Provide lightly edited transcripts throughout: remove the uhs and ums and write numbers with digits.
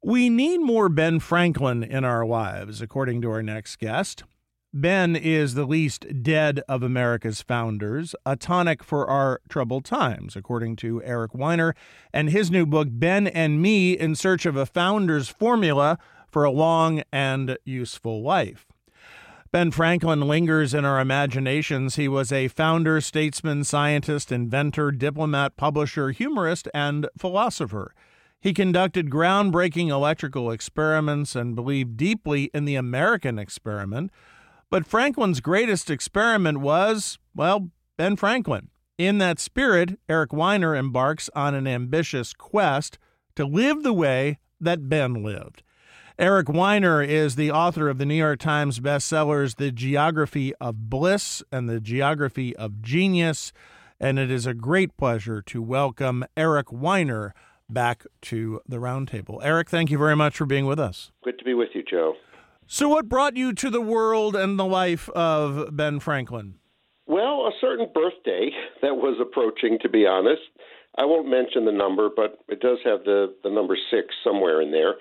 We need more Ben Franklin in our lives, according to our next guest. Ben is the least dead of America's founders, a tonic for our troubled times, according to Eric Weiner and his new book, Ben and Me, in Search of a Founder's Formula for a Long and Useful Life. Ben Franklin lingers in our imaginations. He was a founder, statesman, scientist, inventor, diplomat, publisher, humorist, and philosopher. He conducted groundbreaking electrical experiments and believed deeply in the American experiment. But Franklin's greatest experiment was, well, Ben Franklin. In that spirit, Eric Weiner embarks on an ambitious quest to live the way that Ben lived. Eric Weiner is the author of the New York Times bestsellers The Geography of Bliss and The Geography of Genius, and it is a great pleasure to welcome Eric Weiner back to the roundtable. Eric, thank you very much for being with us. Good to be with you, Joe. So what brought you to the world and the life of Ben Franklin? Well, a certain birthday that was approaching, to be honest. I won't mention the number, but it does have the number 6 somewhere in there.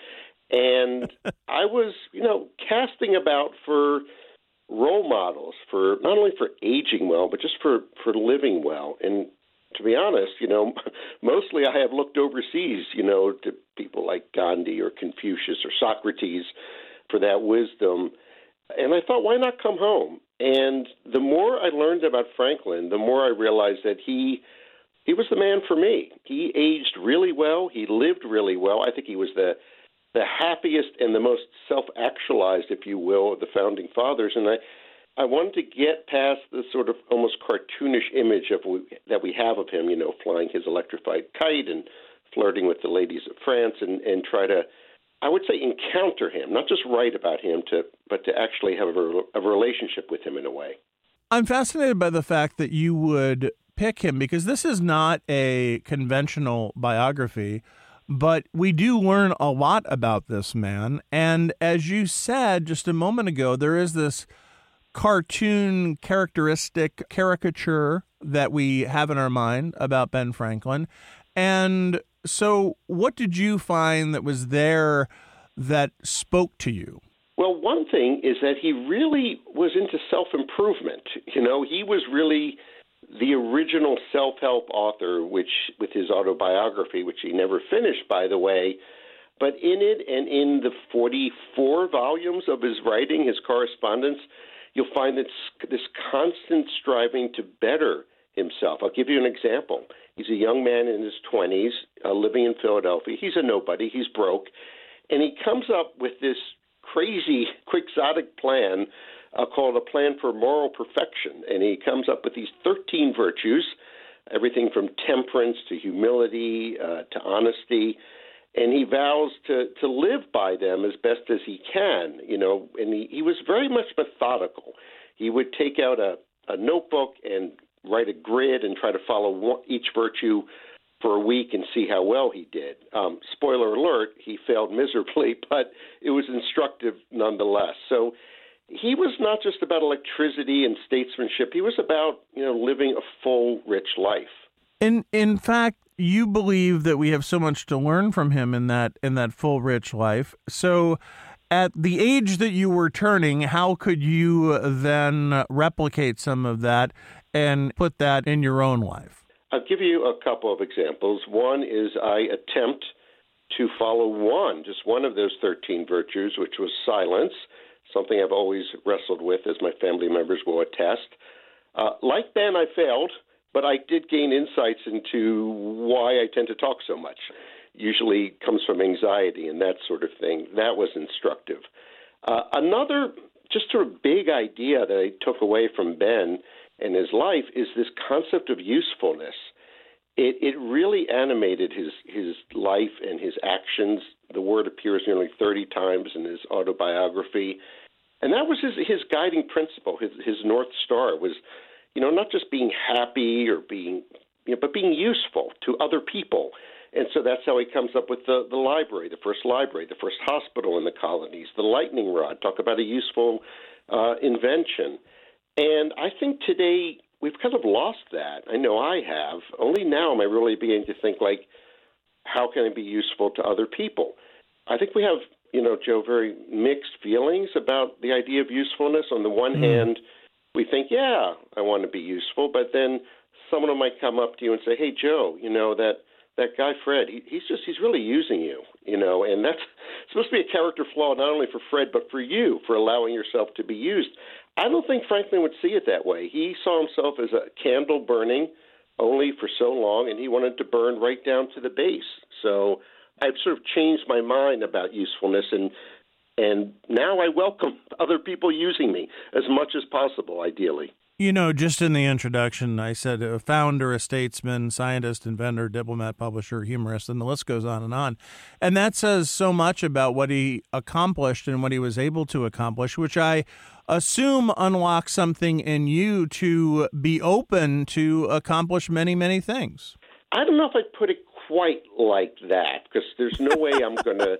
And I was, casting about for role models, for not only for aging well, but just for living well. And to be honest, mostly I have looked overseas, to people like Gandhi or Confucius or Socrates for that wisdom. And I thought, why not come home? And the more I learned about Franklin, the more I realized that he was the man for me. He aged really well. He lived really well. I think he was the happiest and the most self-actualized, if you will, of the founding fathers. And I wanted to get past the sort of almost cartoonish image that we have of him, flying his electrified kite and flirting with the ladies of France and try to, I would say, encounter him, not just write about him, but to actually have a relationship with him in a way. I'm fascinated by the fact that you would pick him because this is not a conventional biography, but we do learn a lot about this man. And as you said just a moment ago, there is this cartoon caricature that we have in our mind about Ben Franklin. And so what did you find that was there that spoke to you? Well, one thing is that he really was into self-improvement. He was really the original self-help author, which with his autobiography, which he never finished, by the way. But in it and in the 44 volumes of his writing, his correspondence, you'll find this constant striving to better himself. I'll give you an example. He's a young man in his 20s, living in Philadelphia. He's a nobody. He's broke. And he comes up with this crazy, quixotic plan called a plan for moral perfection. And he comes up with these 13 virtues, everything from temperance to humility to honesty. And he vows to live by them as best as he can, and he was very much methodical. He would take out a notebook and write a grid and try to follow each virtue for a week and see how well he did. Spoiler alert, he failed miserably, but it was instructive nonetheless. So he was not just about electricity and statesmanship. He was about, living a full, rich life. In fact, you believe that we have so much to learn from him in that full, rich life. So at the age that you were turning, how could you then replicate some of that and put that in your own life? I'll give you a couple of examples. One is I attempt to follow just one of those 13 virtues, which was silence, something I've always wrestled with, as my family members will attest. Like Ben, I failed, but I did gain insights into why I tend to talk so much. Usually comes from anxiety and that sort of thing. That was instructive. Another just sort of big idea that I took away from Ben and his life is this concept of usefulness. It really animated his life and his actions. The word appears nearly 30 times in his autobiography. And that was his guiding principle. His North Star was, not just being happy or but being useful to other people. And so that's how he comes up with the library, the first hospital in the colonies, the lightning rod, talk about a useful invention. And I think today we've kind of lost that. I know I have. Only now am I really beginning to think, how can I be useful to other people? I think we have, Joe, very mixed feelings about the idea of usefulness. On the one hand, we think, yeah, I want to be useful, but then someone might come up to you and say, hey, Joe, that guy Fred, he's really using you, and that's supposed to be a character flaw not only for Fred but for you, for allowing yourself to be used. I don't think Franklin would see it that way. He saw himself as a candle burning only for so long, and he wanted to burn right down to the base. So I've sort of changed my mind about usefulness, and now I welcome other people using me as much as possible, ideally. Just in the introduction, I said a founder, a statesman, scientist, inventor, diplomat, publisher, humorist, and the list goes on and on. And that says so much about what he accomplished and what he was able to accomplish, which I assume unlocks something in you to be open to accomplish many, many things. I don't know if I'd put it quite like that, because there's no way I'm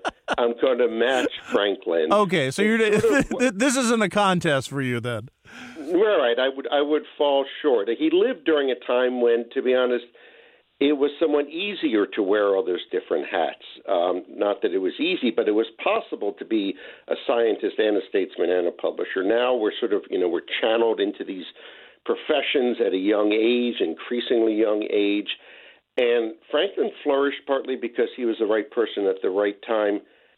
gonna match Franklin. Okay, so this isn't a contest for you then. Right, I would fall short. He lived during a time when, to be honest, it was somewhat easier to wear all those different hats. Not that it was easy, but it was possible to be a scientist and a statesman and a publisher. Now we're sort of, we're channeled into these professions at a young age, increasingly young age. And Franklin flourished partly because he was the right person at the right time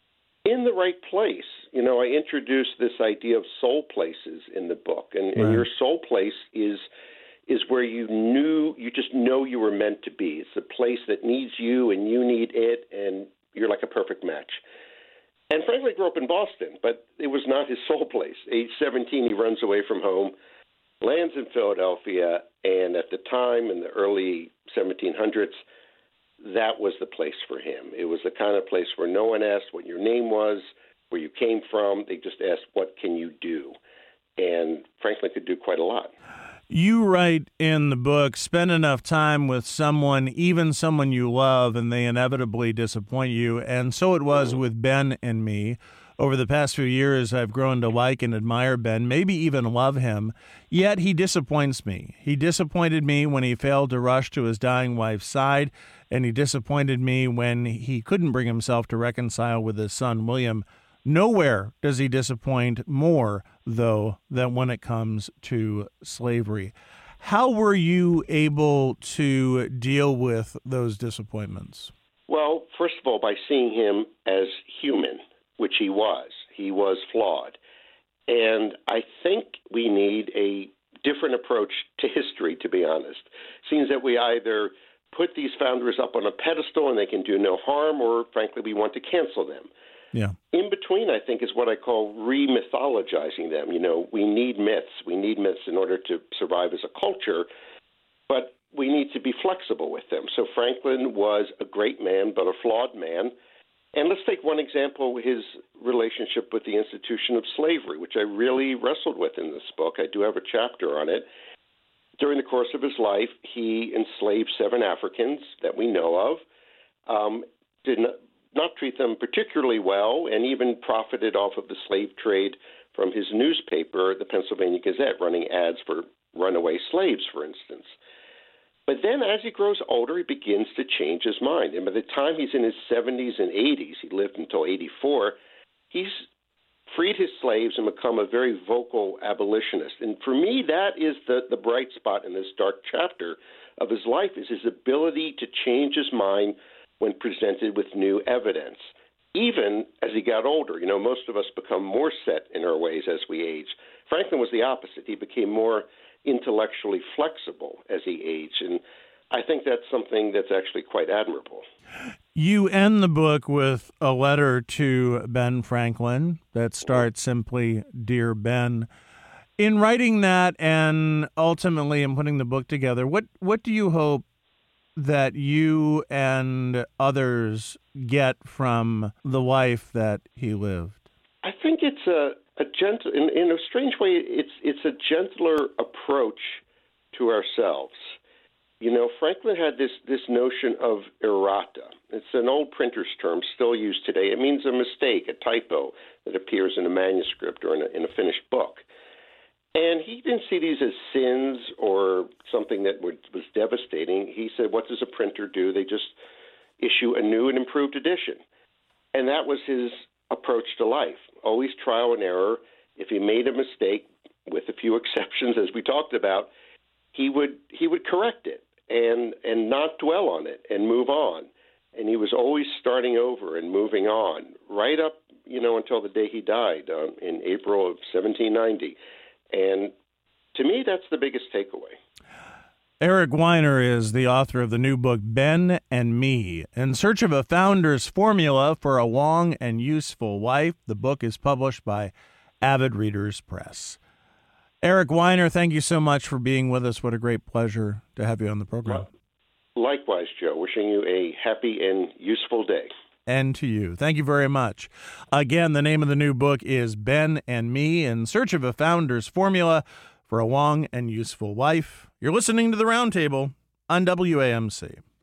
in the right place. I introduced this idea of soul places in the book, and your soul place is where you just know you were meant to be. It's a place that needs you and you need it, and you're like a perfect match. And Franklin grew up in Boston, but it was not his soul place. Age 17, he runs away from home, lands in Philadelphia, and at the time, in the early 1700s, that was the place for him. It was the kind of place where no one asked what your name was, where you came from. They just asked, what can you do? And Franklin could do quite a lot. You write in the book, spend enough time with someone, even someone you love, and they inevitably disappoint you. And so it was with Ben and me. Over the past few years, I've grown to like and admire Ben, maybe even love him, yet he disappoints me. He disappointed me when he failed to rush to his dying wife's side, and he disappointed me when he couldn't bring himself to reconcile with his son, William. Nowhere does he disappoint more, though, than when it comes to slavery. How were you able to deal with those disappointments? Well, first of all, by seeing him as human, which he was. He was flawed. And I think we need a different approach to history, to be honest. It seems that we either put these founders up on a pedestal and they can do no harm, or frankly, we want to cancel them. Yeah. In between, I think, is what I call re-mythologizing them. We need myths. We need myths in order to survive as a culture, but we need to be flexible with them. So Franklin was a great man, but a flawed man. And let's take one example, his relationship with the institution of slavery, which I really wrestled with in this book. I do have a chapter on it. During the course of his life, he enslaved 7 Africans that we know of, did not treat them particularly well, and even profited off of the slave trade from his newspaper, the Pennsylvania Gazette, running ads for runaway slaves, for instance. But then as he grows older, he begins to change his mind. And by the time he's in his 70s and 80s, he lived until 84, he's freed his slaves and become a very vocal abolitionist. And for me, that is the bright spot in this dark chapter of his life, is his ability to change his mind when presented with new evidence. Even as he got older, most of us become more set in our ways as we age. Franklin was the opposite. He became more intellectually flexible as he aged, and I think that's something that's actually quite admirable. You end the book with a letter to Ben Franklin that starts simply, "Dear Ben." In writing that and ultimately in putting the book together, what do you hope that you and others get from the life that he lived? I think it's a gentle, in a strange way, it's a gentler approach to ourselves. Franklin had this notion of errata. It's an old printer's term still used today. It means a mistake, a typo that appears in a manuscript or in a finished book. And he didn't see these as sins or something that was devastating. He said, what does a printer do? They just issue a new and improved edition. And that was his approach to life. Always trial and error. If he made a mistake, with a few exceptions, as we talked about, he would correct it and not dwell on it and move on. And he was always starting over and moving on, right up, until the day he died in April of 1790. And to me, that's the biggest takeaway. Eric Weiner is the author of the new book, Ben and Me, In Search of a Founder's Formula for a Long and Useful Life. The book is published by Avid Readers Press. Eric Weiner, thank you so much for being with us. What a great pleasure to have you on the program. Likewise, Joe. Wishing you a happy and useful day. And to you. Thank you very much. Again, the name of the new book is Ben and Me, In Search of a Founder's Formula for a Long and Useful Life. You're listening to The Roundtable on WAMC.